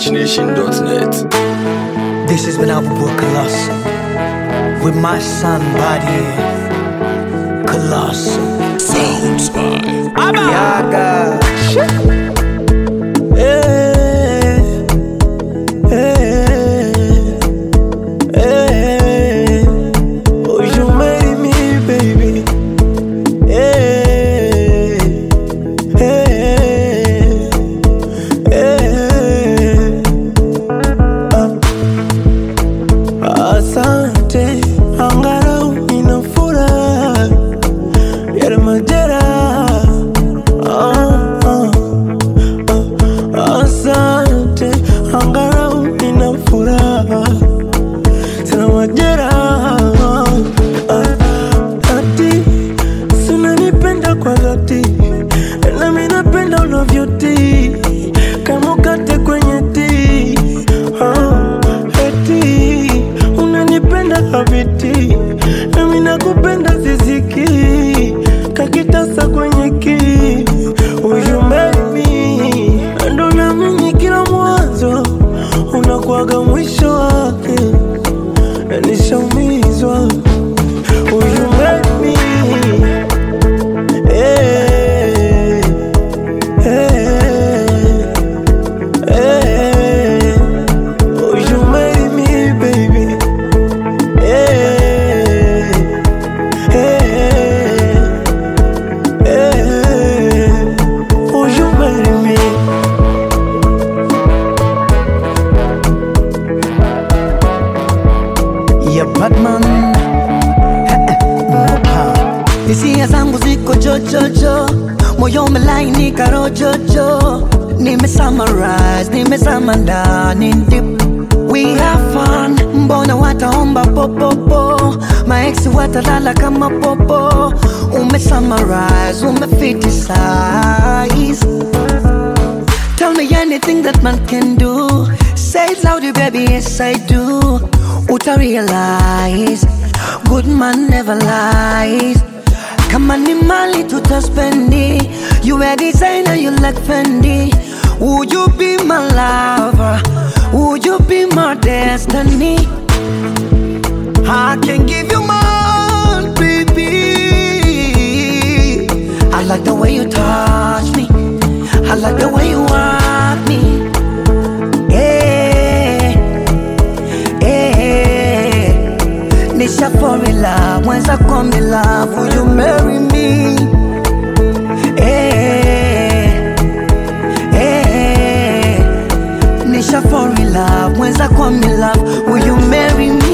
GHNation.net. This has been Abu Colossal with my son Body Colossal Sounds by Yaga. Oh, you made me, baby. Asante, angalau nina furaha yale majeraha. Asante, angalau nina furaha sina majeraha. Ati sunanipenda kwa dhati, na mimi napenda unavyotii kama ukate kwenye tii. Eti unanipenda habiti, na mimi nakupenda ziziki kakitasa kwenye ki. You made me, ndo naamini kila mwanzo unakuwaga mwisho wake, na nishaumizwa. You made me, you made me, baby. Oh, you made me. Yeah, Batman. Hisia zangu ziko jojojo, moyo umelainika rojojo. Nime-summarize, nimezama ndani deep. We have fun, mbona wataomba popopo, maeksi watalala kama popo. Ume-summarize, ume-fitisize. Tell me anything that man can do. Say it loudly, baby, yes I do. Uta realize, good man never lies. Kama ni mali tutaspendi, you a designer, you like Fendi. Would you be my lover? Would you be my destiny? I can give you more, baby. I like the way you touch me, I like the way you want me. Nisha fall in love, mwenza come in love. Will you marry me? Nisha fall in love, mwenza come in love. Will you marry me?